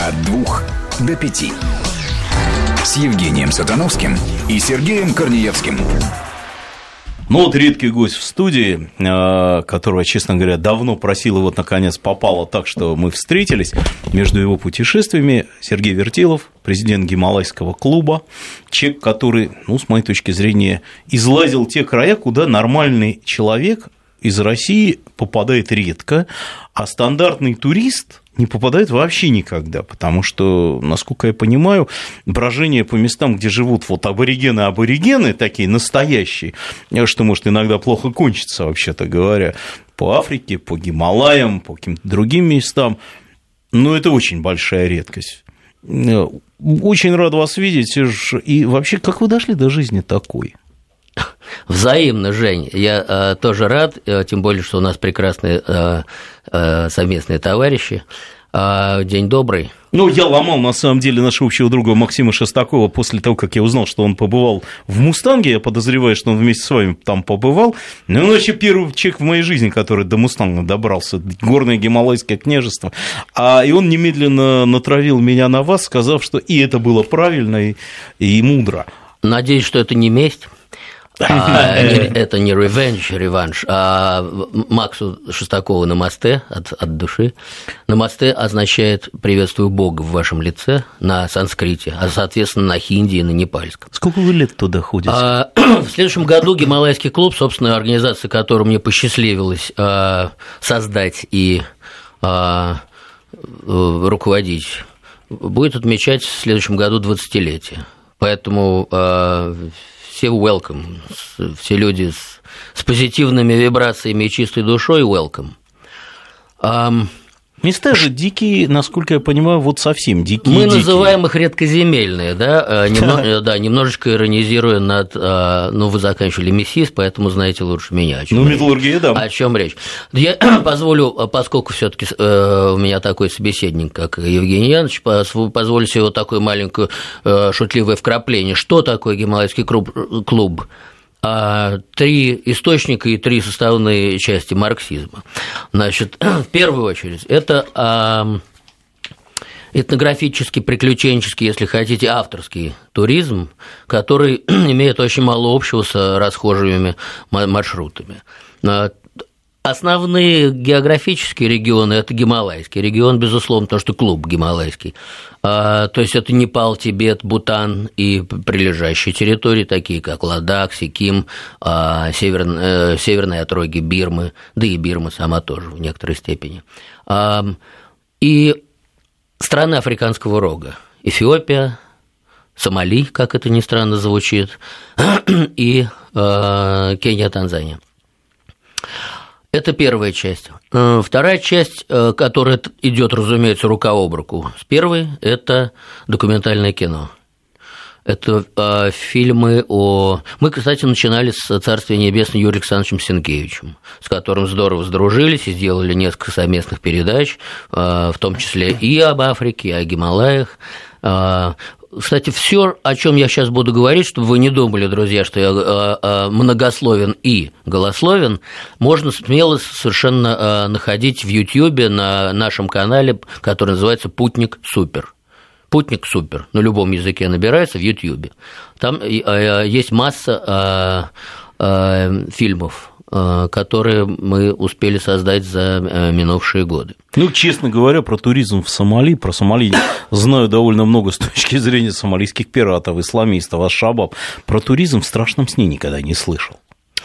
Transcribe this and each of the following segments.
От 2 до 5. С Евгением Сатановским и Сергеем Корнеевским. Ну вот редкий гость в студии, которого, честно говоря, давно просил, и вот наконец попало так, что мы встретились между его путешествиями. Сергей Вертилов, президент Гималайского клуба, человек, который, ну, с моей точки зрения, излазил те края, куда нормальный человек из России попадает редко, а стандартный турист не попадает вообще никогда, потому что, насколько я понимаю, брожение по местам, где живут вот аборигены, такие настоящие, что может иногда плохо кончиться, вообще-то говоря, по Африке, по Гималаям, по каким-то другим местам, но это очень большая редкость. Очень рад вас видеть, и вообще, как вы дошли до жизни такой? Взаимно, Жень. Я тоже рад, тем более, что у нас прекрасные совместные товарищи. День добрый. Ну, я ломал, на самом деле, нашего общего друга Максима Шестакова после того, как я узнал, что он побывал в «Мустанге». Я подозреваю, что он вместе с вами там побывал. Ну, он вообще первый человек в моей жизни, который до «Мустанга» добрался. Горное Гималайское княжество. И он немедленно натравил меня на вас, сказав, что и это было правильно, и мудро. Надеюсь, что это не месть. Это не реванш, а Максу Шестакову намасте от души. Намасте означает «приветствую Бога в вашем лице» на санскрите, а, соответственно, на хинди и на непальском. Сколько вы лет туда ходите? В следующем году Гималайский клуб, собственно, организация, которую мне посчастливилось создать и руководить, будет отмечать в следующем году 20-летие. Поэтому все welcome, все люди с позитивными вибрациями и чистой душой welcome. Места же дикие, насколько я понимаю, вот совсем дикие. Мы называем их редкоземельные, да, немножечко иронизируя над, ну, вы заканчивали МИСИС, поэтому знаете лучше меня, о чем речь. Металлургия, да. О чем речь. Я позволю, поскольку все-таки у меня такой собеседник, как Евгений Янович, позволю себе вот такое маленькое шутливое вкрапление. Что такое Гималайский клуб? 3 источника и 3 составные части марксизма. Значит, в первую очередь, это этнографический, приключенческий, если хотите, авторский туризм, который имеет очень мало общего с расхожими маршрутами. Основные географические регионы – это Гималайский регион, безусловно, потому что клуб гималайский. То есть это Непал, Тибет, Бутан и прилежащие территории, такие как Ладак, Сиким, северные отроги Бирмы, да и Бирма сама тоже в некоторой степени. И страны Африканского рога – Эфиопия, Сомали, как это ни странно звучит, и Кения, Танзания. Это первая часть. Вторая часть, которая идет, разумеется, рука об руку с первой, это документальное кино. Это фильмы о... Мы, кстати, начинали с «Царствия небесного» Юрием Александровичем Сенкевичем, с которым здорово сдружились и сделали несколько совместных передач, в том числе и об Африке, и о Гималаях. Кстати, все, о чем я сейчас буду говорить, чтобы вы не думали, друзья, что я многословен и голословен, можно смело совершенно находить в YouTube на нашем канале, который называется «Путник Супер». «Путник Супер» на любом языке набирается в YouTube. Там есть масса фильмов, которые мы успели создать за минувшие годы. Ну, честно говоря, про туризм в Сомали, про Сомали знаю довольно много с точки зрения сомалийских пиратов, исламистов, аш-Шабаб. Про туризм в страшном сне никогда не слышал.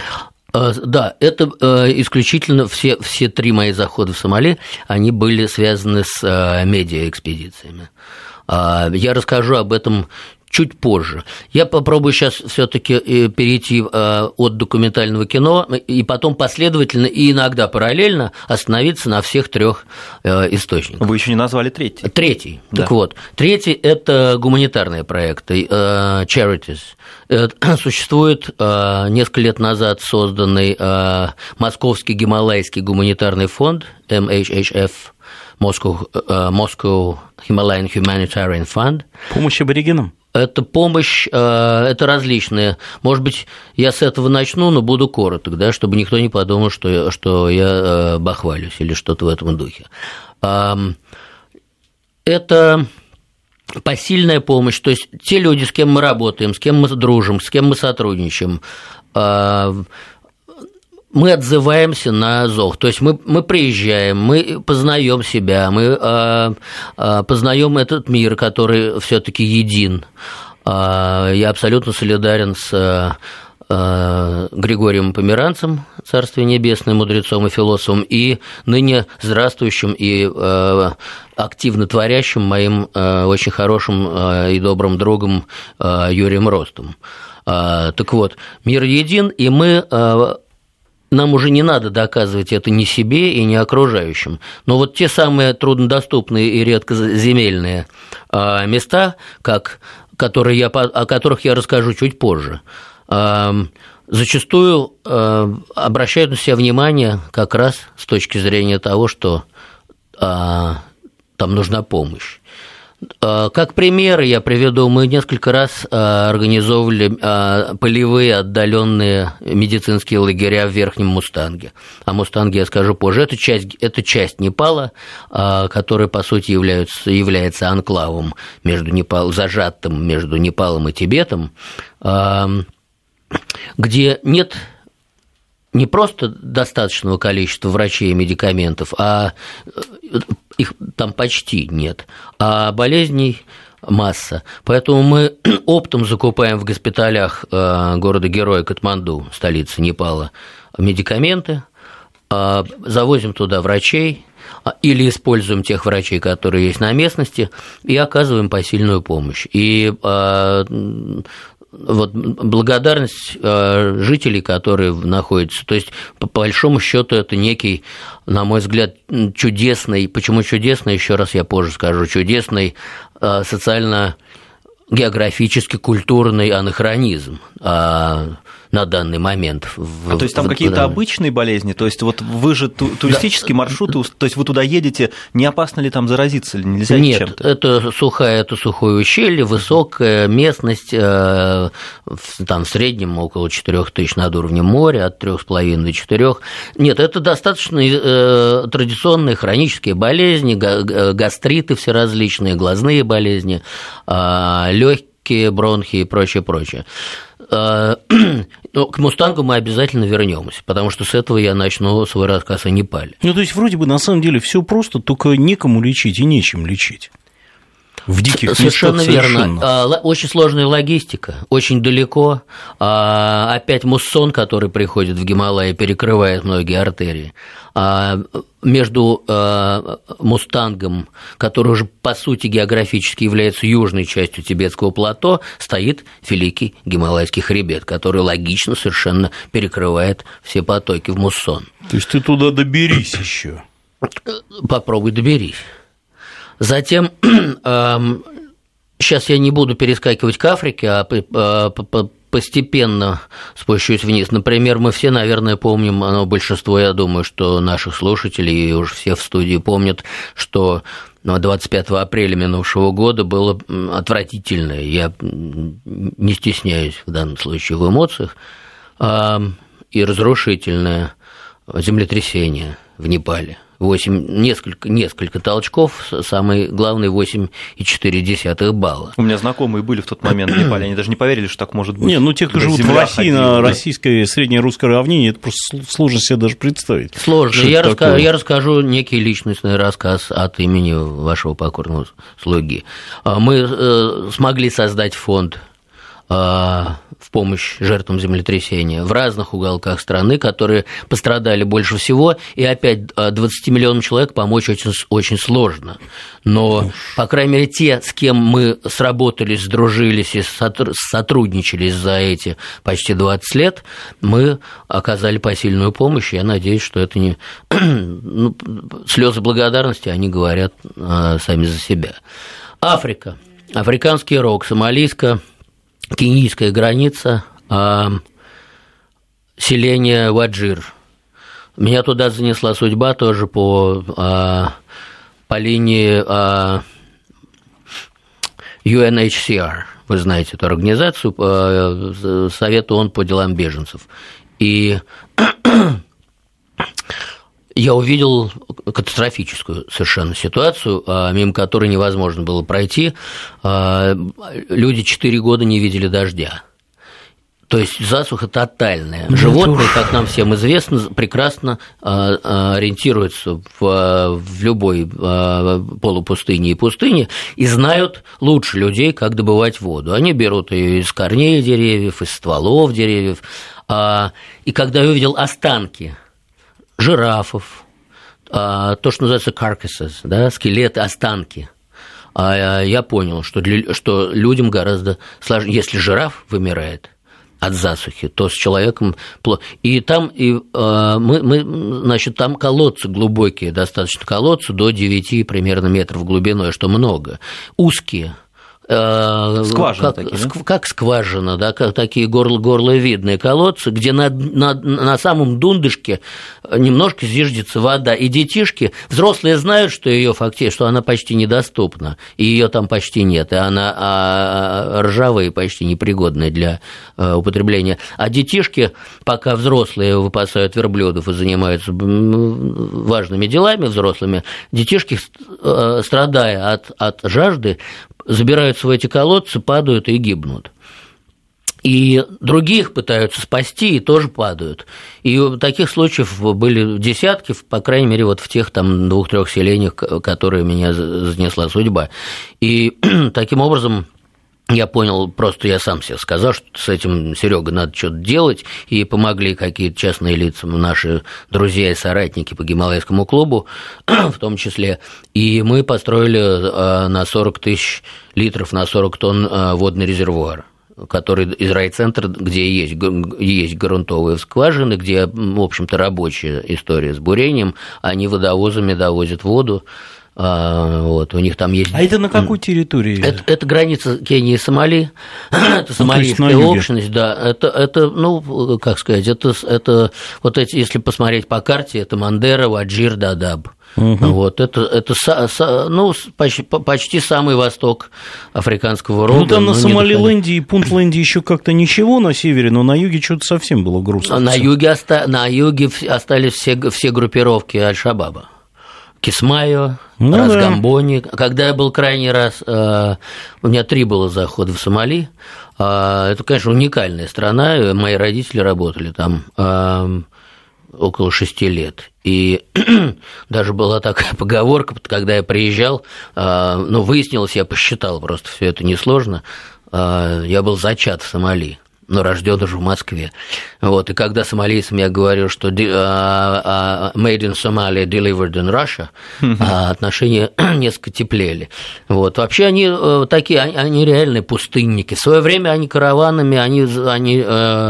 Да, это исключительно все 3 мои захода в Сомали, они были связаны с медиаэкспедициями. Я расскажу об этом чуть позже. Я попробую сейчас все-таки перейти от документального кино и потом последовательно и иногда параллельно остановиться на всех 3 источниках. Вы еще не назвали третий. Третий. Да. Так вот, третий – это гуманитарные проекты, charities. Существует несколько лет назад созданный Московский Гималайский гуманитарный фонд, MHHF, Moscow Himalayan Humanitarian Fund. Помощь аборигенам? Это помощь, это различные. Может быть, я с этого начну, но буду короток, да, чтобы никто не подумал, что я бахвалюсь или что-то в этом духе. Это это посильная помощь, то есть те люди, с кем мы работаем, с кем мы дружим, с кем мы сотрудничаем, мы отзываемся на зов, то есть мы приезжаем, мы познаем себя, мы познаем этот мир, который все-таки един. Я абсолютно солидарен с Григорием Померанцем, Царствие Небесное, мудрецом и философом, и ныне здравствующим и активно творящим моим очень хорошим и добрым другом Юрием Ростом. Так вот, мир един, и нам уже не надо доказывать это ни себе и ни окружающим. Но вот те самые труднодоступные и редкоземельные места, о которых я расскажу чуть позже, зачастую обращают на себя внимание как раз с точки зрения того, что там нужна помощь. Как примеры я приведу, мы несколько раз организовывали полевые отдаленные медицинские лагеря в Верхнем Мустанге. О Мустанге я скажу позже. Это часть Непала, которая, по сути, является анклавом зажатым между Непалом и Тибетом, где нет не просто достаточного количества врачей и медикаментов, а их там почти нет, а болезней масса. Поэтому мы оптом закупаем в госпиталях города-героя Катманду, столицы Непала, медикаменты, завозим туда врачей или используем тех врачей, которые есть на местности, и оказываем посильную помощь. И вот благодарность жителей, которые находятся, то есть по большому счету это некий, на мой взгляд, чудесный, почему чудесный, еще раз я позже скажу, чудесный социально-географически культурный анахронизм на данный момент. То есть там какие-то обычные болезни? То есть вот вы же туристический маршрут, то есть вы туда едете, не опасно ли там заразиться? Нельзя чем-то? Нет, это сухое ущелье, высокая местность, там в среднем около 4000 над уровнем моря, от 3,5 до 4. Нет, это достаточно традиционные хронические болезни, гастриты всеразличные, глазные болезни, легкие, бронхи и прочее. Но к Мустангу мы обязательно вернемся, потому что с этого я начну свой рассказ о Непале. То есть, вроде бы, на самом деле, все просто, только некому лечить и нечем лечить. В диких совершенно местах верно. Очень сложная логистика, очень далеко. Опять муссон, который приходит в Гималаи, перекрывает многие артерии. Между Мустангом, который уже по сути географически является южной частью тибетского плато, стоит великий Гималайский хребет, который логично совершенно перекрывает все потоки в муссон. То есть ты туда доберись еще. Попробуй доберись. Затем, сейчас я не буду перескакивать к Африке, а постепенно спущусь вниз. Например, мы все, наверное, помним, большинство, я думаю, что наших слушателей, и уже все в студии помнят, что 25 апреля минувшего года было отвратительное, я не стесняюсь в данном случае в эмоциях, и разрушительное землетрясение в Непале. Несколько толчков, самый главный 8,4 балла. У меня знакомые были в тот момент в Непале, они даже не поверили, что так может быть. Те, кто живут в России, на российской среднее русское равнение, это просто сложно себе даже представить. Сложно. Я расскажу некий личностный рассказ от имени вашего покорного слуги. Мы смогли создать фонд в помощь жертвам землетрясения в разных уголках страны, которые пострадали больше всего, и опять 20 миллионам человек помочь очень сложно. Но, по крайней мере, те, с кем мы сработались, сдружились и сотрудничали за эти почти 20 лет, мы оказали посильную помощь, и я надеюсь, что это не... слезы благодарности, они говорят сами за себя. Африка. Африканский рог, сомалийско-кенийская граница, селение Ваджир. Меня туда занесла судьба тоже по линии UNHCR. Вы знаете эту организацию, Совет ООН по делам беженцев. И я увидел катастрофическую совершенно ситуацию, мимо которой невозможно было пройти. Люди 4 года не видели дождя. То есть засуха тотальная. Животные, как нам всем известно, прекрасно ориентируются в любой полупустыне и пустыне и знают лучше людей, как добывать воду. Они берут ее из корней деревьев, из стволов деревьев. И когда я увидел останки жирафов, то, что называется carcasses, да, скелеты, останки, я понял, что людям гораздо сложнее. Если жираф вымирает от засухи, то с человеком плохо. И там, значит, там колодцы глубокие, достаточно колодцы, до 9 примерно метров глубиной, что много. Узкие. Скважины такие, да? Как скважина, да, как такие горловидные колодцы, где на самом дундышке немножко зиждется вода, и детишки, взрослые знают, что ее фактически, что она почти недоступна, и ее там почти нет, и она ржавая и почти непригодная для употребления. А детишки, пока взрослые выпасают верблюдов и занимаются важными делами взрослыми, детишки, страдая от жажды, забираются в эти колодцы, падают и гибнут. И других пытаются спасти и тоже падают. И таких случаев были десятки, по крайней мере, вот в тех там 2-3 селениях, которые меня занесла судьба. И таким образом я понял, просто я сам себе сказал, что с этим, Серега, надо что-то делать, и помогли какие-то частные лица, наши друзья и соратники по Гималайскому клубу, в том числе, и мы построили на 40 тысяч литров, на 40 тонн водный резервуар, который из райцентра, где есть грунтовые скважины, где, в общем-то, рабочая история с бурением, они водовозами довозят воду. Вот, у них там есть... А это на какой территории? Это граница Кении и Сомали, это сомалийская общность, да, это, ну, как сказать, это вот эти, если посмотреть по карте, это Мандера, Ваджир, Дадаб. Вот, это ну, почти самый восток Африканского рога. Ну, там на Сомалиленде и Пунтленде еще как-то ничего на севере, но на юге что-то совсем было грустно. На юге остались все группировки Аль-Шабаба. Кисмайо, Разгамбони. Да. Когда я был крайний раз, у меня 3 было захода в Сомали. Это, конечно, уникальная страна. Мои родители работали там около 6 лет. И даже была такая поговорка, когда я приезжал, ну, выяснилось, я посчитал, просто все это несложно. Я был зачат в Сомали, но рожден уже в Москве. Вот, и когда сомалийцам я говорю, что made in Somalia, delivered in Russia, отношения несколько теплели. Вот. Вообще они такие, они реальные пустынники. В свое время они караванами, они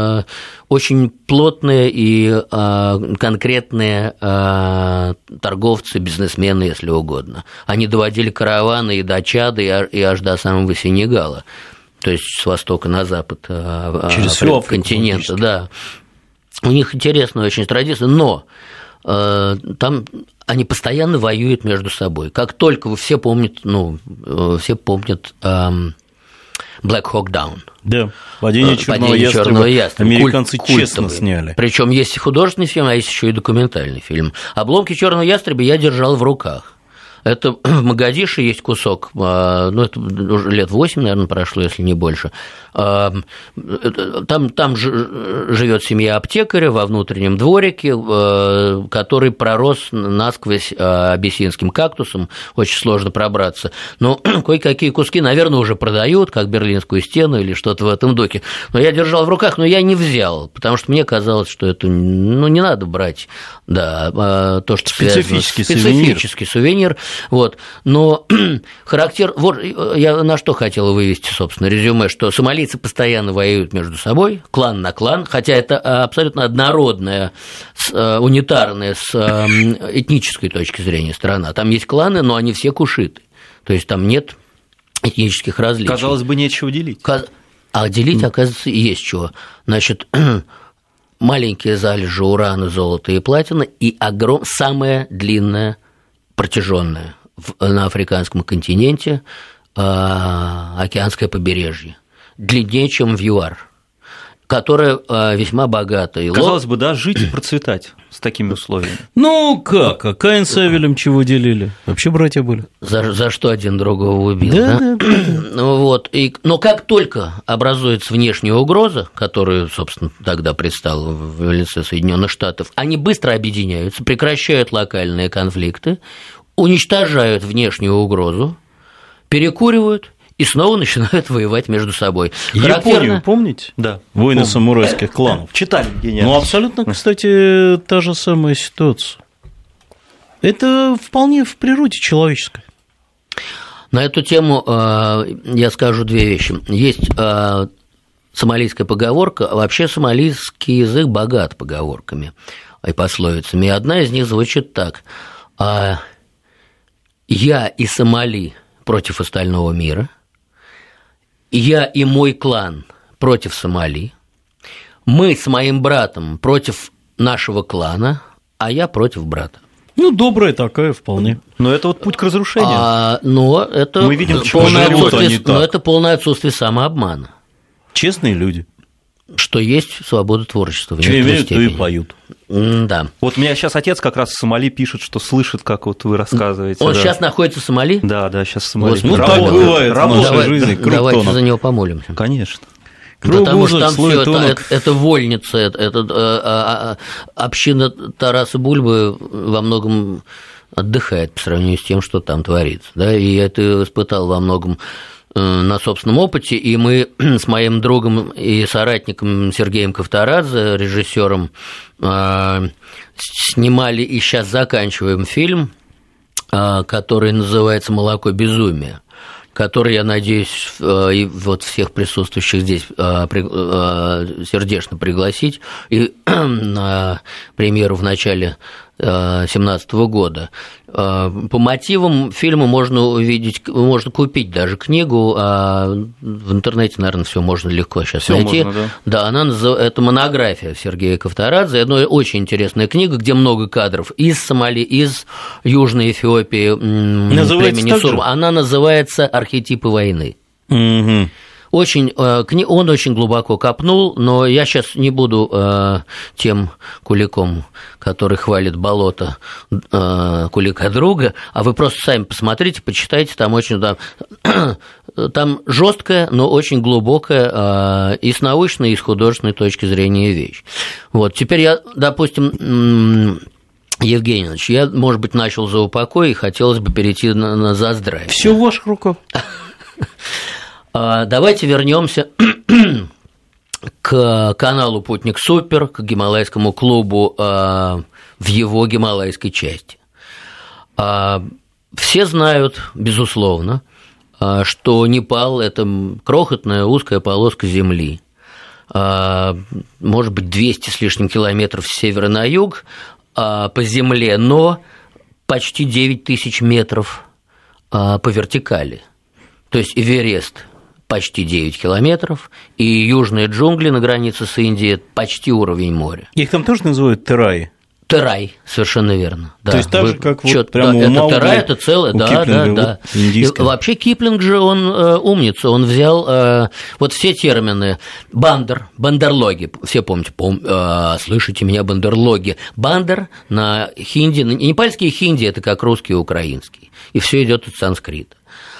очень плотные и конкретные торговцы, бизнесмены, если угодно. Они доводили караваны и до Чада, и аж до самого Сенегала. То есть с востока на запад через континента, да. У них интересная очень традиция, но там они постоянно воюют между собой. Как только все помнят Black Hawk Down. Да, падение черного ястреба. Американцы честно сняли. Причем есть художественный фильм, а есть еще и документальный фильм. «Обломки черного ястреба» я держал в руках. Это в Могадишо есть кусок, ну, это уже лет 8, наверное, прошло, если не больше. Там живет семья аптекаря во внутреннем дворике, который пророс насквозь абиссинским кактусом, очень сложно пробраться. Но кое-какие куски, наверное, уже продают, как Берлинскую стену или что-то в этом духе. Но я держал в руках, но я не взял, потому что мне казалось, что это, ну, не надо брать, да, то, что специфический сувенир. Вот. Но вот я на что хотел вывести, собственно, резюме, что сомалийцы постоянно воюют между собой, клан на клан, хотя это абсолютно однородная, унитарная с этнической точки зрения страна. Там есть кланы, но они все кушиты, то есть там нет этнических различий. Казалось бы, нечего делить. А делить, оказывается, есть чего. Значит, маленькие залежи урана, золота и платины и самая длинная, протяженная на африканском континенте океанское побережье, длиннее, чем в ЮАР. которая весьма богата. Казалось бы, да, жить и процветать с такими условиями. Ну как, а Каин с Авелем чего делили? Вообще братья были. За что один другого убил, да? Вот. Но как только образуется внешняя угроза, которая, собственно, тогда предстала в лице Соединенных Штатов, они быстро объединяются, прекращают локальные конфликты, уничтожают внешнюю угрозу, перекуривают и снова начинают воевать между собой. Японию помните? Да. Войны самурайских кланов. Читали где-нибудь. Ну, абсолютно, кстати, та же самая ситуация. Это вполне в природе человеческой. На эту тему я скажу две вещи. Есть сомалийская поговорка, а вообще сомалийский язык богат поговорками и пословицами. И одна из них звучит так: «Я и Сомали против остального мира, я и мой клан против Сомали, мы с моим братом против нашего клана, а я против брата». Ну, добрая такая вполне. Но это вот путь к разрушению. Но это мы видим, это полное отсутствие самообмана. Честные люди. Что есть свобода творчества. Что имеют, то и поют. Да. Вот у меня сейчас отец как раз в Сомали пишет, что слышит, как вот вы рассказываете. Он сейчас находится в Сомали? Да, сейчас в Сомали. Ну, так бывает в нашей жизни. Давайте за него помолимся. Конечно. Потому что там все это вольница, это община Тараса Бульбы во многом отдыхает по сравнению с тем, что там творится. Да? И я это испытал во многом на собственном опыте, и мы с моим другом и соратником Сергеем Ковторадзе, режиссером, снимали и сейчас заканчиваем фильм, который называется «Молоко безумия», который, я надеюсь, и вот всех присутствующих здесь сердечно пригласить и на премьеру в начале 2017 года. По мотивам фильма можно увидеть, можно купить даже книгу, а в интернете, наверное, все можно легко сейчас найти. Можно, да? Да, это монография Сергея Ковторадзе, это очень интересная книга, где много кадров из Сомали, из Южной Эфиопии, племени Сурма. Она называется «Архетипы войны». Угу. Он очень глубоко копнул, но я сейчас не буду тем куликом, который хвалит болото кулика друга, а вы просто сами посмотрите, почитайте, там очень там жесткая, но очень глубокая и с научной, и с художественной точки зрения вещь. Вот теперь я, допустим, Евгений Ильич, я, может быть, начал за упокой, и хотелось бы перейти на за здравие. Все в ваших руках. Давайте вернемся к каналу «Путник Супер», к гималайскому клубу в его гималайской части. Все знают, безусловно, что Непал – это крохотная узкая полоска земли, может быть, 200 с лишним километров с севера на юг по земле, но почти 9 тысяч метров по вертикали. То есть Эверест – почти 9 километров, и южные джунгли на границе с Индией – почти уровень моря. Их там тоже называют тераи? Терай, совершенно верно. Да. То есть так же, как вот прямо у Маугли, терай, это целое, да. Вообще Киплинг же, он умница, он взял вот все термины. бандерлоги, все помните, слышите меня, бандерлоги. Бандер на хинди, непальский хинди – это как русский и украинский, и все идет от санскрита.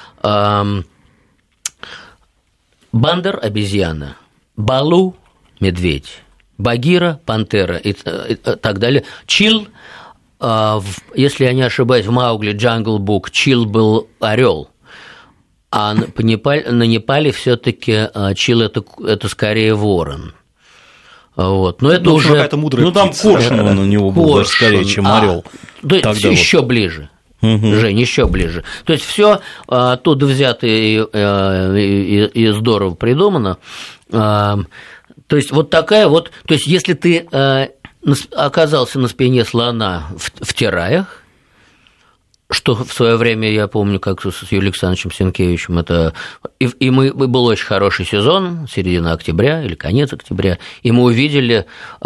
Бандер – обезьяна, Балу – медведь, Багира – пантера и так далее. Чил, если я не ошибаюсь, в Маугли Jungle Book Чил был орел, а на Непале все-таки Чил – это скорее ворон. Вот. Но это уже какая-то мудрая там коршун у него был даже скорее, чем орел. Еще ближе. Жень, еще ближе. То есть все оттуда взято и здорово придумано. То есть вот такая вот. То есть если ты оказался на спине слона в Тераях, что в свое время я помню, как с Юрием Александровичем Сенкевичем, это и был очень хороший сезон, середина октября или конец октября, и мы увидели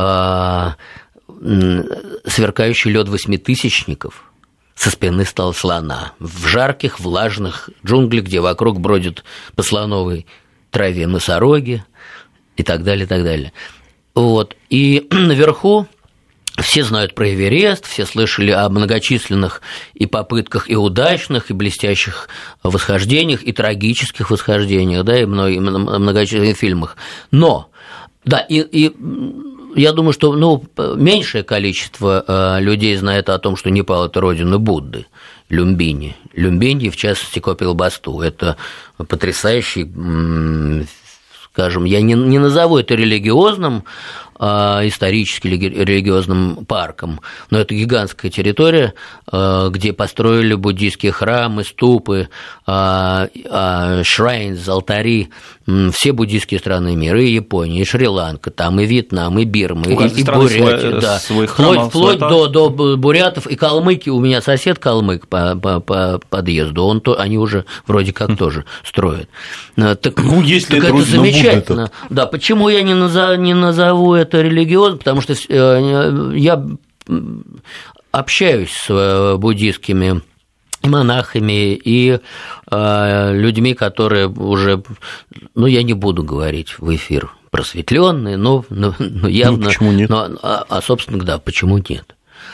сверкающий лед восьмитысячников со спины слона в жарких, влажных джунглях, где вокруг бродят по слоновой траве носороги, и так далее, и так далее. Вот. И наверху все знают про Эверест, все слышали о многочисленных и попытках, и удачных, и блестящих восхождениях, и трагических восхождениях, да, и многочисленных фильмах. Но, да, и я думаю, что меньшее количество людей знает о том, что Непал – это родина Будды, Люмбини. Люмбини, в частности, Копил-Басту. Это потрясающий, скажем, я не назову это религиозным, исторически религиозным парком, но это гигантская территория, где построили буддийские храмы, ступы, shrines, алтари, все буддийские страны мира, и Япония, и Шри-Ланка, там и Вьетнам, и Бирма, и Бурятия, да. Вплоть до бурятов и калмыки. У меня сосед калмык по подъезду, они уже вроде как тоже строят. Если это замечательно. Да, почему я не назову это религиозным? Потому что я общаюсь с буддийскими монахами и людьми, которые уже, я не буду говорить в эфир просветленные, но явно, почему нет? Собственно, да, почему нет?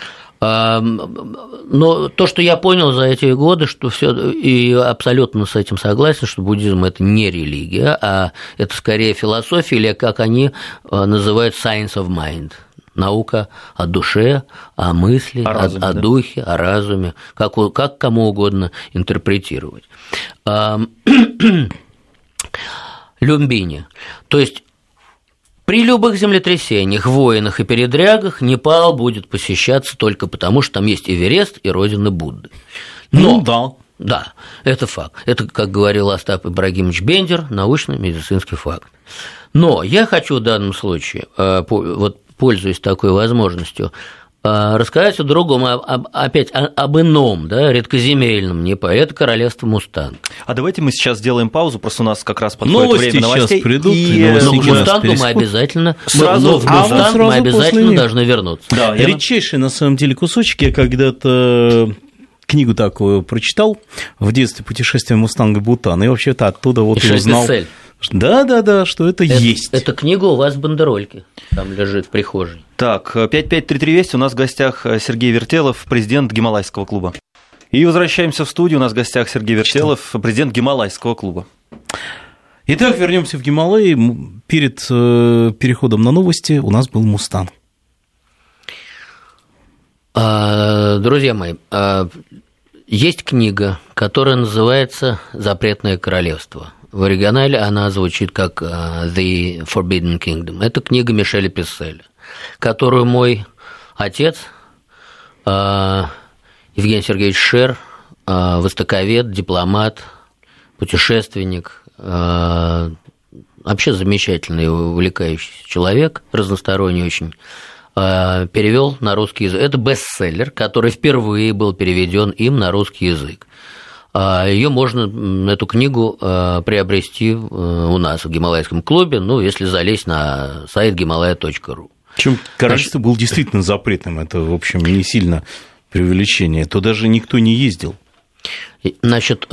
Но то, что я понял за эти годы, что все, и абсолютно с этим согласен, что буддизм – это не религия, а это скорее философия, или, как они называют, science of mind. Наука о душе, о мысли, о духе, о разуме, как кому угодно интерпретировать. Люмбини. То есть при любых землетрясениях, войнах и передрягах Непал будет посещаться только потому, что там есть Эверест и родина Будды. Но, да, это факт. Это, как говорил Остап Ибрагимович Бендер, научно-медицинский факт. Но я хочу в данном случае, пользуясь такой возможностью, рассказать о другом, опять об ином, да, редкоземельном Непале. Это королевство Мустанг. А давайте мы сейчас сделаем паузу, просто у нас как раз подходит время новостей. Сейчас придут, но к Мустангу мы обязательно, должны вернуться. Да, редчайший, на самом деле, кусочек. Я когда-то книгу такую прочитал в детстве «Путешествие Мустанга в Бутан», и вообще-то оттуда и узнал. Да, что это есть. Эта книга у вас в бандерольке, там лежит в прихожей. Так, 553320, у нас в гостях Сергей Вертелов, президент Гималайского клуба. И возвращаемся в студию, у нас в гостях Сергей Вертелов, президент Гималайского клуба. Итак, вернемся в Гималаи. Перед переходом на новости у нас был Мустанг. Друзья мои, есть книга, которая называется «Запретное королевство». В оригинале она звучит как «The Forbidden Kingdom». Это книга Мишеля Писселя, которую мой отец, Евгений Сергеевич Шер, востоковед, дипломат, путешественник, вообще замечательный, увлекающийся человек, разносторонний очень, перевел на русский язык. Это бестселлер, который впервые был переведен им на русский язык. Ее можно, эту книгу, приобрести у нас в Гималайском клубе, если залезть на сайт himalaya.ru. Причем королевство было действительно запретным, это, в общем, не сильно преувеличение, то даже никто не ездил. Значит,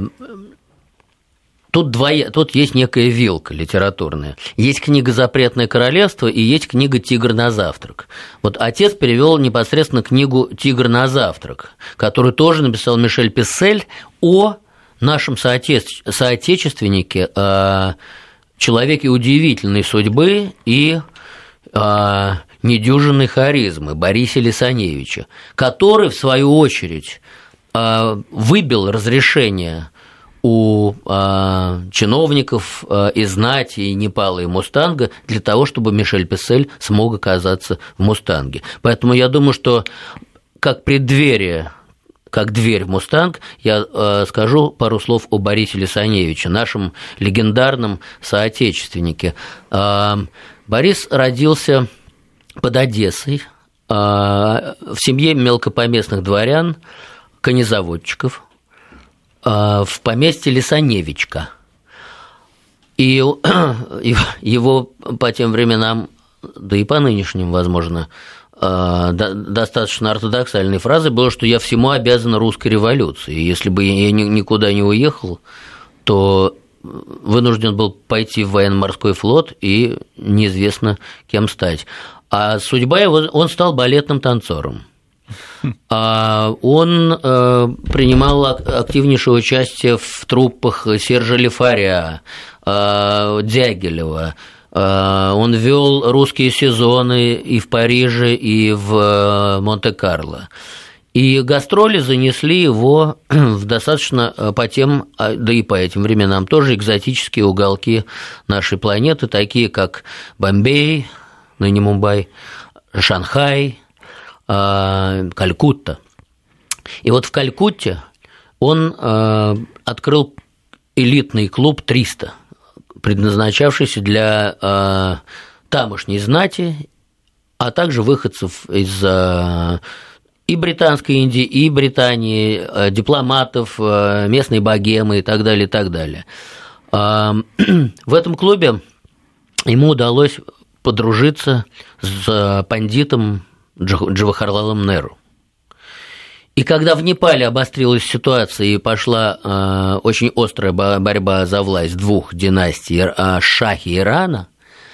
тут есть некая вилка литературная. Есть книга «Запретное королевство» и есть книга «Тигр на завтрак». Вот отец перевел непосредственно книгу «Тигр на завтрак», которую тоже написал Мишель Писсель о нашем соотечественнике, человеке удивительной судьбы и недюжинной харизмы Борисе Лисаневиче, который, в свою очередь, выбил разрешение у чиновников и знати, и Непала, и Мустанга для того, чтобы Мишель Писсель смог оказаться в Мустанге. Поэтому я думаю, что как преддверие, как дверь в Мустанг, я скажу пару слов о Борисе Лисаневиче, нашем легендарном соотечественнике. Борис родился под Одессой в семье мелкопоместных дворян, конезаводчиков, в поместье Лисаневичка. И его по тем временам, да и по нынешним, возможно, достаточно ортодоксальной фразой было, что я всему обязан русской революции. Если бы я никуда не уехал, то вынужден был пойти в военно-морской флот, и неизвестно, кем стать. А судьба его, он стал балетным танцором. Он принимал активнейшее участие в труппах Сержа Лефаря, Дягилева. Он вел русские сезоны и в Париже, и в Монте-Карло. И гастроли занесли его в достаточно по тем, да и по этим временам тоже, экзотические уголки нашей планеты, такие как Бомбей, ныне Мумбай, Шанхай, Калькутта. И вот в Калькутте он открыл элитный клуб 300, предназначавшийся для тамошней знати, а также выходцев из и Британской Индии, и Британии, дипломатов, местной богемы и так далее, и так далее. В этом клубе ему удалось подружиться с пандитом Джавахарлалом Неру. И когда в Непале обострилась ситуация и пошла очень острая борьба за власть двух династий Шахи и Ирана,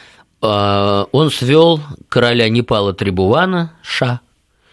он свел короля Непала Трибувана, Ша,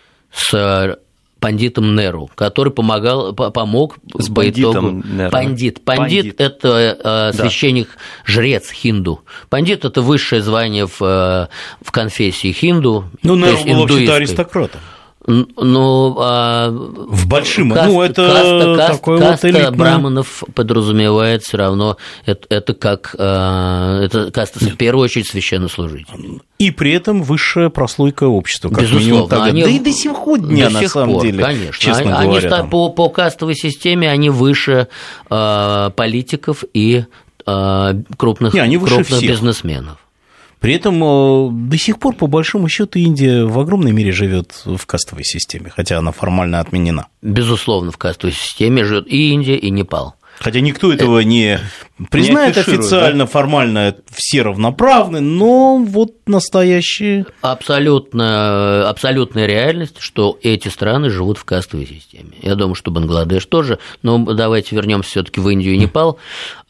с пандитом Неру, который помог с по итогу. Неру. Пандит – это священник, жрец хинду. Пандит – это высшее звание в конфессии хинду. Ну, Неру был вообще-то аристократом. Ну, в большим, это такой каста вот элитный... браманов подразумевает все равно, это как это каста, в первую очередь, священнослужителей. И при этом высшая прослойка общества, как безусловно, минимум тогда. Они, да и до сегодня, на самом деле, конечно. Честно они говоря. По кастовой системе они выше политиков и крупных бизнесменов. При этом до сих пор, по большому счету, Индия в огромной мере живет в кастовой системе, хотя она формально отменена. Безусловно, в кастовой системе живет и Индия, и Непал. Хотя никто этого не признает официально, да? Формально все равноправны, но вот настоящие... Абсолютная реальность, что эти страны живут в кастовой системе. Я думаю, что Бангладеш тоже, но давайте вернемся все-таки в Индию и Непал.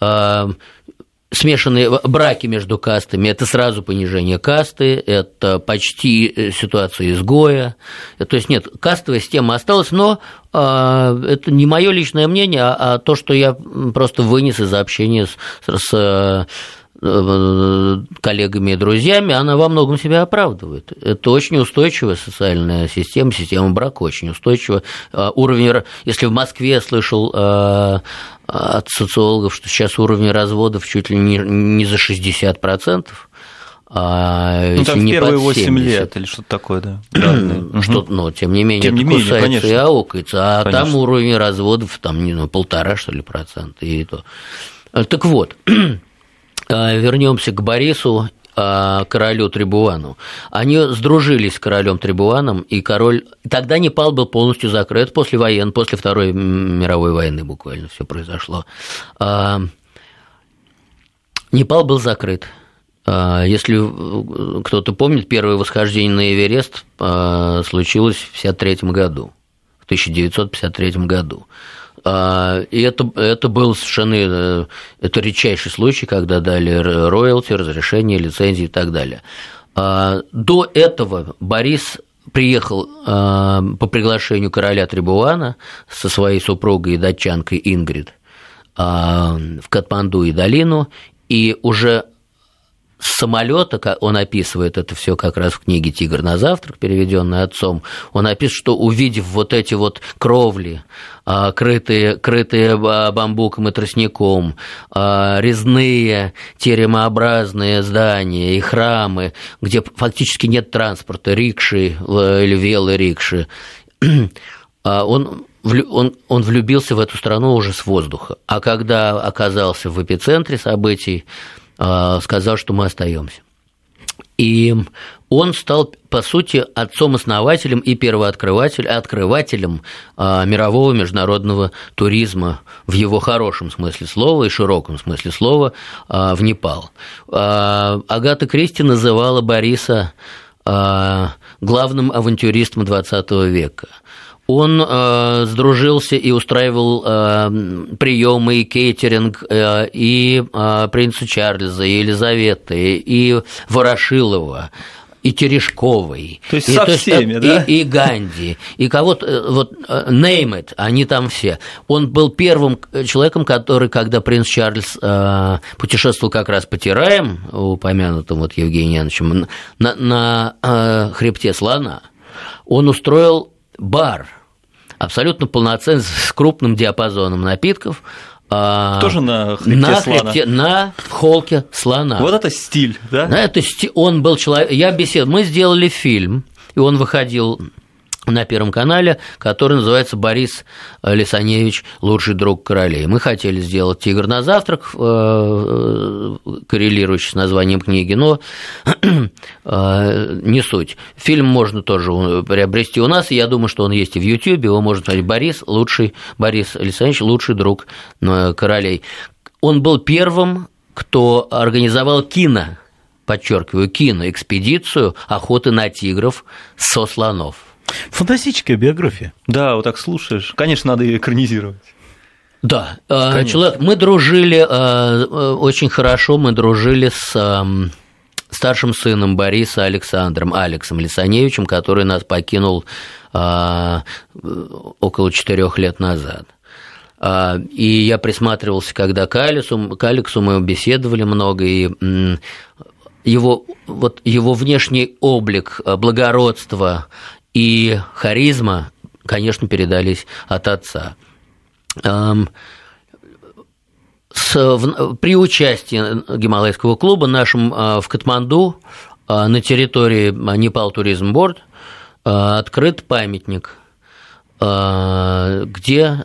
Смешанные браки между кастами – это сразу понижение касты, это почти ситуация изгоя. То есть, нет, кастовая система осталась, но это не мое личное мнение, а то, что я просто вынес из общения с коллегами и друзьями, она во многом себя оправдывает. Это очень устойчивая социальная система, система брака очень устойчивая. Уровень, если в Москве я слышал от социологов, что сейчас уровень разводов чуть ли не за 60%, ну, там в первые 8 лет или что-то такое, да. Но тем не менее, это кусается конечно. И аукается, конечно. Там уровень разводов там, 1,5%, что ли, процента. И то. Так вот, вернемся к Борису, королю Трибувану. Они сдружились с королем Трибуваном, и король... Тогда Непал был полностью закрыт после Второй мировой войны буквально все произошло. Непал был закрыт. Если кто-то помнит, первое восхождение на Эверест случилось в 1953 году. И это был совершенно это редчайший случай, когда дали роялти, разрешение, лицензии и так далее. До этого Борис приехал по приглашению короля Трибувана со своей супругой и датчанкой Ингрид в Катманду и долину, и уже с самолета, он описывает это все как раз в книге «Тигр на завтрак», переведенной отцом, он описывает, что увидев вот эти вот кровли, крытые бамбуком и тростником, резные теремообразные здания и храмы, где фактически нет транспорта, рикши или велорикши, он влюбился в эту страну уже с воздуха. А когда оказался в эпицентре событий, сказал, что мы остаемся. И он стал, по сути, отцом-основателем и первооткрывателем мирового международного туризма в его хорошем смысле слова и широком смысле слова в Непал. Агата Кристи называла Бориса главным авантюристом XX века. Он сдружился и устраивал приемы и кейтеринг и принца Чарльза, и Елизаветы, и Ворошилова, и Терешковой, то есть со всеми, да? И Ганди, и кого-то, вот, name it, они там все. Он был первым человеком, который, когда принц Чарльз путешествовал как раз по Тираям, упомянутым вот Евгением Яновичем, на хребте слона, он устроил бар, абсолютно полноценный, с крупным диапазоном напитков. Тоже на хребте слона? На холке слона. Вот это стиль, да? Это он был человек. Мы сделали фильм, и он выходил на Первом канале, который называется «Борис Лисаневич. Лучший друг королей». Мы хотели сделать «Тигр на завтрак», коррелирующий с названием книги, но не суть. Фильм можно тоже приобрести у нас, и я думаю, что он есть и в YouTube, его можно смотреть. Борис Лисаневич. Лучший друг королей. Он был первым, кто организовал киноэкспедицию охоты на тигров со слонов. Фантастическая биография. Да, вот так слушаешь. Конечно, надо ее экранизировать. Да, человек, мы дружили очень хорошо, мы дружили с старшим сыном Бориса Алексом Лисаневичем, который нас покинул около 4 лет назад. И я присматривался, когда к Алексу мы беседовали много, и его внешний облик, благородство и харизма, конечно, передались от отца. При участии Гималайского клуба нашим в Катманду на территории Непал Туризм Борд открыт памятник, где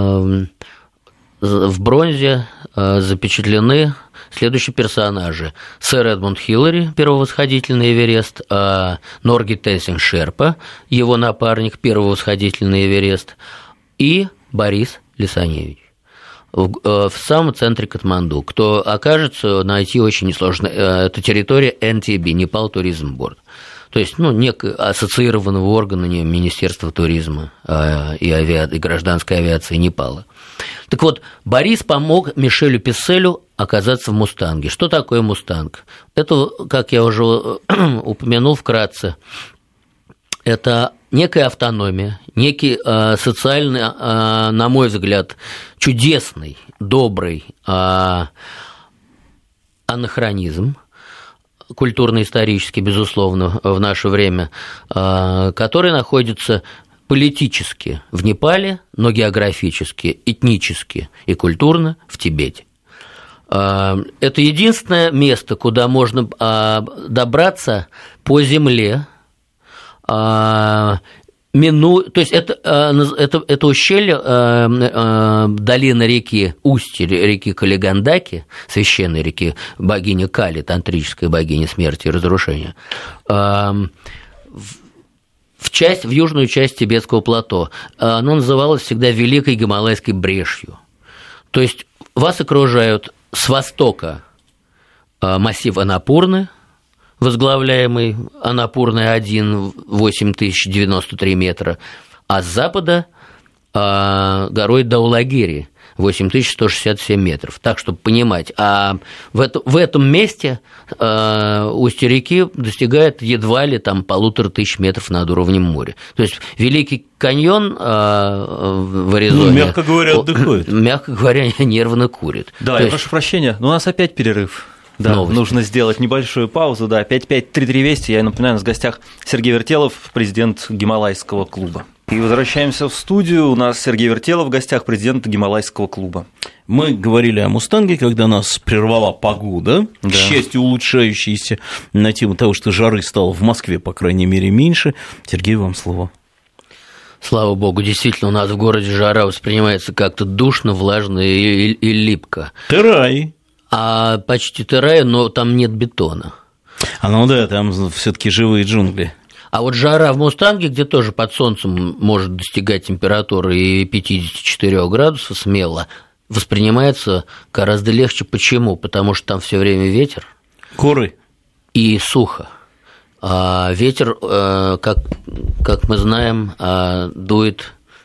в бронзе запечатлены следующие персонажи: сэр Эдмунд Хиллари, первовосходитель на Эверест, Норги Тенсинг Шерпа, его напарник, первовосходитель на Эверест, и Борис Лисаневич в самом центре Катманду. Кто окажется, найти очень несложно. Это территория NTB, Непал Туризм Борд. То есть, некого ассоциированного органа Министерства туризма и гражданской авиации Непала. Так вот, Борис помог Мишелю Писселю оказаться в «Мустанге». Что такое «Мустанг»? Это, как я уже упомянул вкратце, это некая автономия, некий социальный, на мой взгляд, чудесный, добрый анахронизм, культурно-исторический, безусловно, в наше время, который находится политически в Непале, но географически, этнически и культурно в Тибете. Это единственное место, куда можно добраться по земле, то есть это ущелье, долина реки, устье реки Калигандаки, священной реки, богини Кали, тантрической богини смерти и разрушения, в южную часть тибетского плато. Оно называлось всегда Великой Гималайской брешью. То есть вас окружают с востока массив Анапурны, возглавляемый Анапурной-1, 8093 метра, а с запада горой Даулагири, 8167 метров. Так, чтобы понимать, в этом месте устье реки достигает едва ли 1500 метров над уровнем моря. То есть Великий каньон в Аризоне, мягко говоря, отдыхает. Мягко говоря, нервно курит. Да, я прошу прощения, но у нас опять перерыв. Да, новости. Нужно сделать небольшую паузу. Да, 553320. Я напоминаю, у нас в гостях Сергей Вертелов, президент Гималайского клуба. И возвращаемся в студию. У нас Сергей Вертелов в гостях, президент Гималайского клуба. Мы говорили о «Мустанге», когда нас прервала погода, да, к счастью, улучшающаяся, на тему того, что жары стало в Москве, по крайней мере, меньше. Сергей, вам слово. Слава богу, действительно, у нас в городе жара воспринимается как-то душно, влажно и липко. Террай. Почти Террай, но там нет бетона. Там все-таки живые джунгли. А вот жара в «Мустанге», где тоже под солнцем может достигать температуры и 54 градусов смело, воспринимается гораздо легче. Почему? Потому что там все время ветер. Горы. И сухо. А ветер, как мы знаем, дует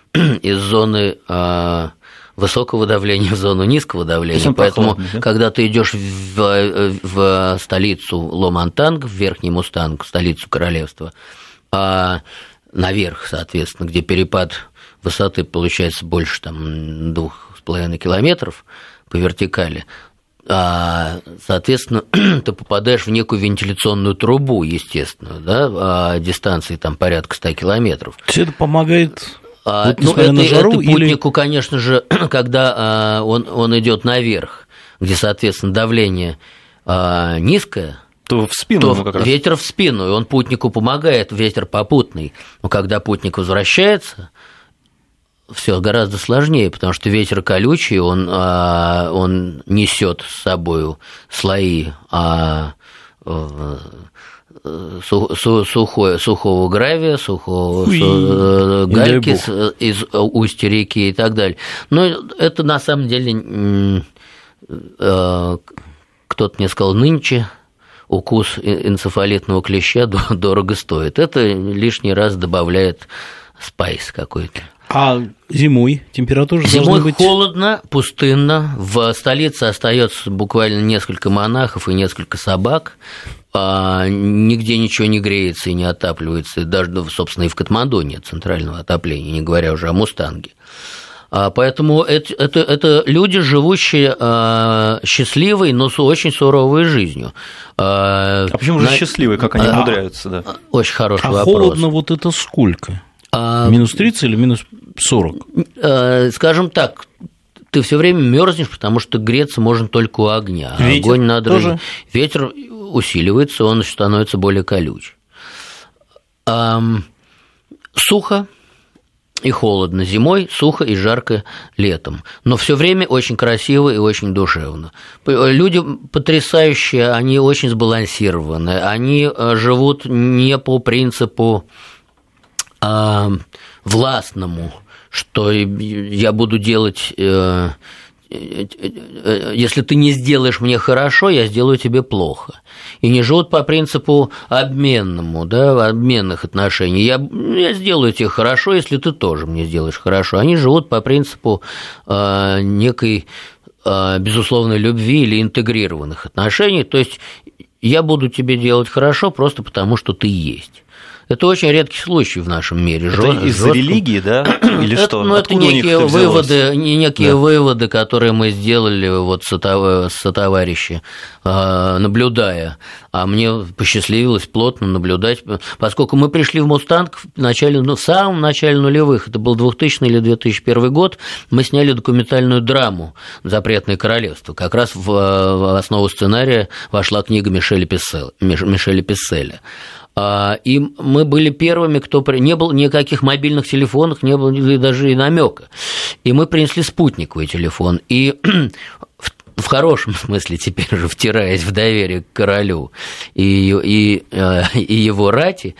из зоны высокого давления в зону низкого давления. Поэтому, когда ты идешь в столицу Ло-Монтанг, в Верхний Мустанг, столицу королевства, наверх, соответственно, где перепад высоты получается больше там, 2,5 километров по вертикали, соответственно, ты попадаешь в некую вентиляционную трубу, естественно, да, дистанции там порядка 100 километров. Все это помогает... это путнику, конечно же, когда он идет наверх, где, соответственно, давление низкое, то в спину как раз. Ветер в спину, и он путнику помогает, ветер попутный. Но когда путник возвращается, все гораздо сложнее, потому что ветер колючий, он несет с собой слои сухого гравия, гальки из устья реки и так далее. Но это на самом деле, кто-то мне сказал, нынче укус энцефалитного клеща дорого стоит. Это лишний раз добавляет спайс какой-то. А зимой температура должна быть? Зимой холодно, пустынно. В столице остается буквально несколько монахов и несколько собак. Нигде ничего не греется и не отапливается. Даже, собственно, и в Катманду нет центрального отопления, не говоря уже о Мустанге. Поэтому это люди, живущие счастливой, но с очень суровой жизнью. А почему же счастливые, как они умудряются? Да? Очень хороший вопрос. Холодно вот это сколько? Минус 30 или минус 40? Скажем так, ты все время мерзнешь, потому что греться можно только у огня. Ветер огонь надо тоже? Ветер усиливается, он становится более колюч. Сухо и холодно зимой, сухо и жарко летом. Но все время очень красиво и очень душевно. Люди потрясающие, они очень сбалансированы, они живут не по принципу властному, что я буду делать, если ты не сделаешь мне хорошо, я сделаю тебе плохо. И не живут по принципу обменному, да, обменных отношений. Я сделаю тебе хорошо, если ты тоже мне сделаешь хорошо. Они живут по принципу некой безусловной любви или интегрированных отношений. То есть я буду тебе делать хорошо просто потому, что ты есть. Это очень редкий случай в нашем мире. Это из-за религии, да? Или что? Это некие выводы, которые мы сделали вот сотоварищи, наблюдая. А мне посчастливилось плотно наблюдать, поскольку мы пришли в Мустанг в самом начале нулевых, это был 2000 или 2001 год, мы сняли документальную драму «Запретное королевство». Как раз в основу сценария вошла книга Мишеля Писселя. И мы были первыми, не было никаких мобильных телефонов, не было даже и намека. И мы принесли спутниковый телефон. И в хорошем смысле теперь уже втираясь в доверие к королю и его рати,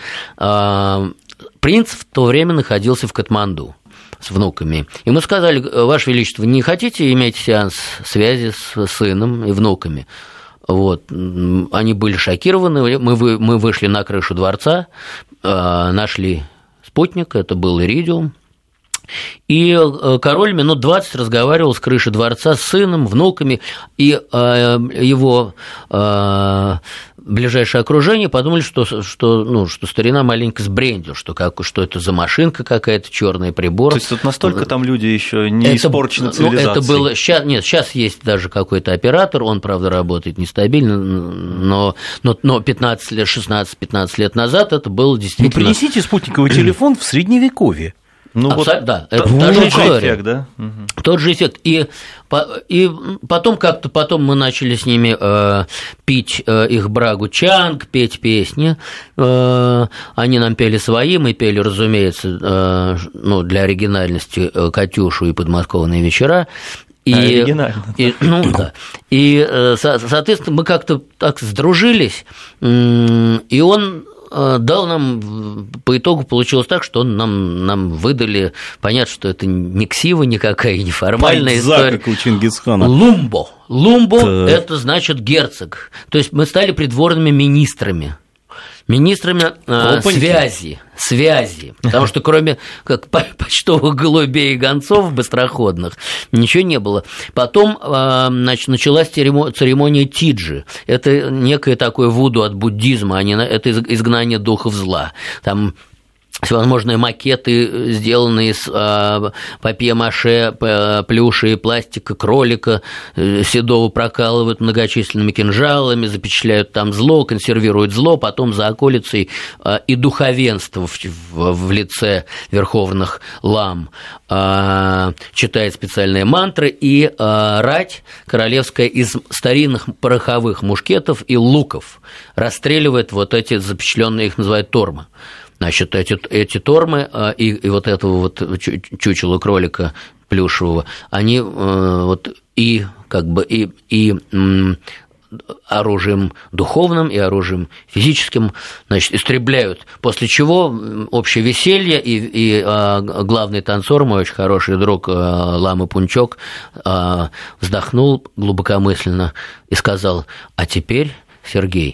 принц в то время находился в Катманду с внуками. И мы сказали: Ваше Величество, не хотите иметь сеанс связи с сыном и внуками? Вот. Они были шокированы, мы вышли на крышу дворца, нашли спутник, это был Иридиум, и король минут 20 разговаривал с крыши дворца с сыном, внуками, и его ближайшее окружение подумали, что старина маленько сбрендил, что это за машинка какая-то, черный прибор. То есть тут настолько там люди еще не испорчены цивилизацией? Это было сейчас есть даже какой-то оператор, он, правда, работает нестабильно, но 16-15 лет назад это было действительно... Вы принесите спутниковый телефон в Средневековье. Да, это та же история. Эффект, да? Тот же эффект. И потом мы начали с ними пить их брагу чанг, петь песни. Они нам пели свои, мы пели, разумеется, для оригинальности «Катюшу» и «Подмосковные вечера». Соответственно, мы как-то так сдружились, и он дал нам, по итогу получилось так, что нам выдали, понятно, что это не ксива никакая, не формальная история. Как у Чингисхана. Лумбо это значит герцог. То есть мы стали придворными министрами. Министрами связи, потому что кроме как почтовых голубей и гонцов быстроходных ничего не было. Потом, значит, началась церемония тиджи. Это некое такое вуду от буддизма, это изгнание духов зла. Там всевозможные макеты, сделанные из папье-маше, плюша и пластика, кролика, седого прокалывают многочисленными кинжалами, запечатляют там зло, консервируют зло, потом за околицей и духовенство в лице верховных лам читает специальные мантры, и рать королевская из старинных пороховых мушкетов и луков расстреливает вот эти запечатленные, их называют тормы. Значит, эти тормы и вот этого вот чучела кролика плюшевого, они вот и как бы и оружием духовным, и оружием физическим, значит, истребляют, после чего общее веселье, и главный танцор, мой очень хороший друг Лама Пунчок, вздохнул глубокомысленно и сказал: а теперь, Сергей,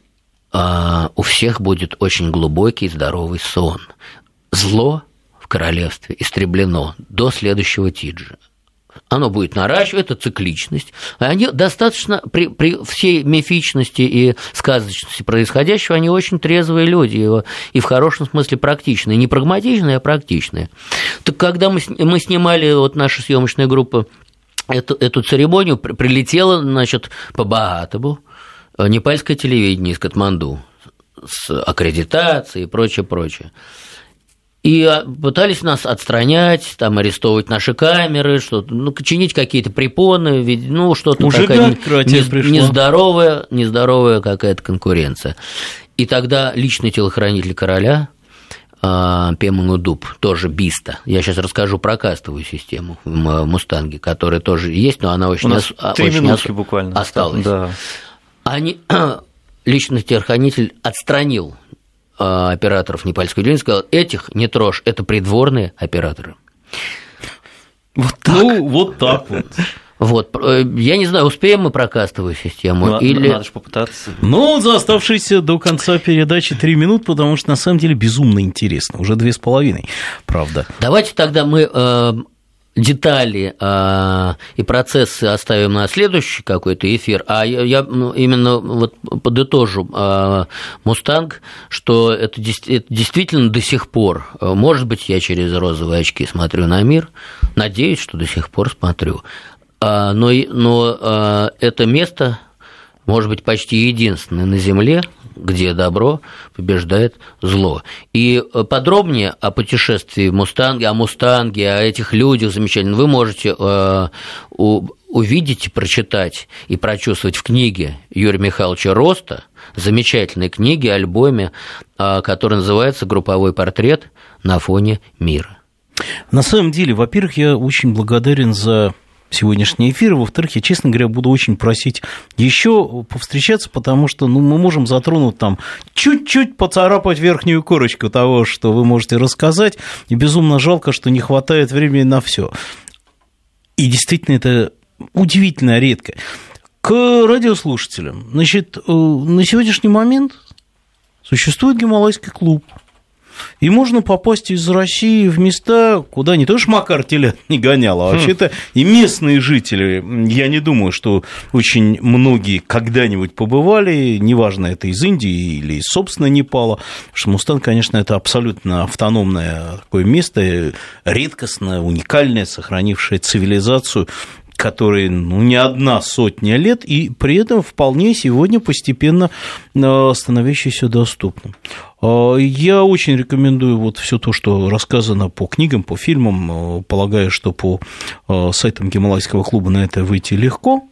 у всех будет очень глубокий здоровый сон. Зло в королевстве истреблено до следующего тиджа. Оно будет наращивать, это цикличность. Они достаточно, при всей мифичности и сказочности происходящего, они очень трезвые люди, и в хорошем смысле практичные. Не прагматичные, а практичные. Так когда мы снимали, вот наша съемочная группа, эту церемонию, прилетела, значит, по-богатому непальское телевидение из Катманду с аккредитацией и прочее. И пытались нас отстранять, там, арестовывать наши камеры, чинить какие-то препоны, что-то уже такая нездоровая какая-то конкуренция. И тогда личный телохранитель короля Пема Дуб, тоже Биста. Я сейчас расскажу про кастовую систему в «Мустанге», которая тоже есть, но она очень осталась. Да. Личный телохранитель отстранил операторов непальского телевидения, сказал: этих не трожь, это придворные операторы. Вот так. Вот. Я не знаю, успеем мы про кастовую систему или... Надо же попытаться. За оставшиеся до конца передачи 3 минуты, потому что на самом деле безумно интересно. Уже 2,5, правда. Давайте тогда мы детали и процессы оставим на следующий какой-то эфир, а я именно вот подытожу «Мустанг», что это действительно до сих пор, может быть, я через розовые очки смотрю на мир, надеюсь, что до сих пор смотрю, но это место, может быть, почти единственное на Земле, где добро побеждает зло. И подробнее о путешествии в Мустанге, о этих людях замечательных вы можете увидеть, прочитать и прочувствовать в книге Юрия Михайловича Роста, замечательной книге, альбоме, который называется «Групповой портрет на фоне мира». На самом деле, во-первых, я очень благодарен за сегодняшний эфир. Во-вторых, я, честно говоря, буду очень просить еще повстречаться, потому что мы можем затронуть там чуть-чуть поцарапать верхнюю корочку того, что вы можете рассказать, и безумно жалко, что не хватает времени на все. И действительно, это удивительно редко. К радиослушателям. Значит, на сегодняшний момент существует Гималайский клуб. И можно попасть из России в места, куда не то что Макар телят не гонял, а вообще-то и местные жители, я не думаю, что очень многие когда-нибудь побывали, неважно, это из Индии или из, собственно, Непала, потому что Мустанг, конечно, это абсолютно автономное такое место, редкостное, уникальное, сохранившее цивилизацию, которой не одна сотня лет, и при этом вполне сегодня постепенно становящийся доступным. Я очень рекомендую вот все то, что рассказано по книгам, по фильмам. Полагаю, что по сайтам Гималайского клуба на это выйти легко.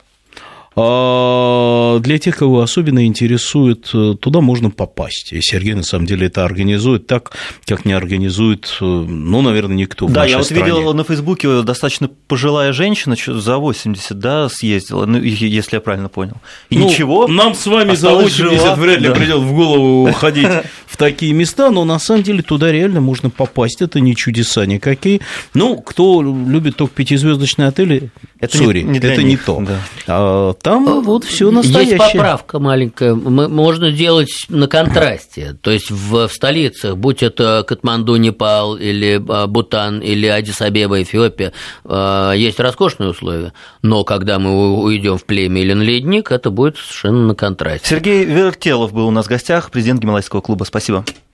Для тех, кого особенно интересует, туда можно попасть. И Сергей, на самом деле, это организует так, как не организует, наверное, никто в нашей стране. Да, я видел на Фейсбуке, достаточно пожилая женщина, за 80, съездила, если я правильно понял. И ничего. Нам с вами за 80 вряд ли придет в голову ходить в такие места, но на самом деле туда реально можно попасть. Это не чудеса никакие. Кто любит только 5-звездочные отели, Сори, это не то. Да. Там вот все настоящее. Есть поправка маленькая. Можно делать на контрасте. То есть в столицах, будь это Катманду, Непал, или Бутан, или Аддис-Абеба, Эфиопия, есть роскошные условия. Но когда мы уйдем в племя или на ледник, это будет совершенно на контрасте. Сергей Вертелов был у нас в гостях, президент Гималайского клуба. Спасибо.